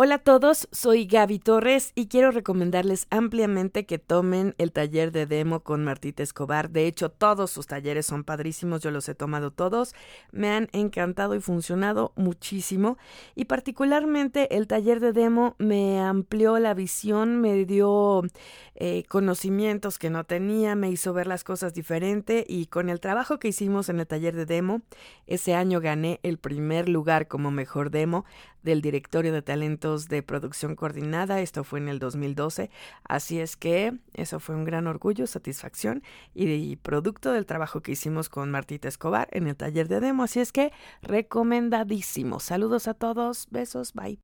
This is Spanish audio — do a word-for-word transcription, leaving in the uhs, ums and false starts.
Hola a todos, soy Gaby Torres y quiero recomendarles ampliamente que tomen el taller de demo con Martita Escobar. De hecho, todos sus talleres son padrísimos, yo los he tomado todos, me han encantado y funcionado muchísimo. Y particularmente el taller de demo me amplió la visión, me dio eh, conocimientos que no tenía, me hizo ver las cosas diferente y con el trabajo que hicimos en el taller de demo, ese año gané el primer lugar como mejor demo del Directorio de Talentos de Producción Coordinada. Esto fue en el dos mil doce, así es que eso fue un gran orgullo, satisfacción y, y producto del trabajo que hicimos con Martita Escobar en el taller de demo, así es que recomendadísimo. Saludos a todos, besos, bye.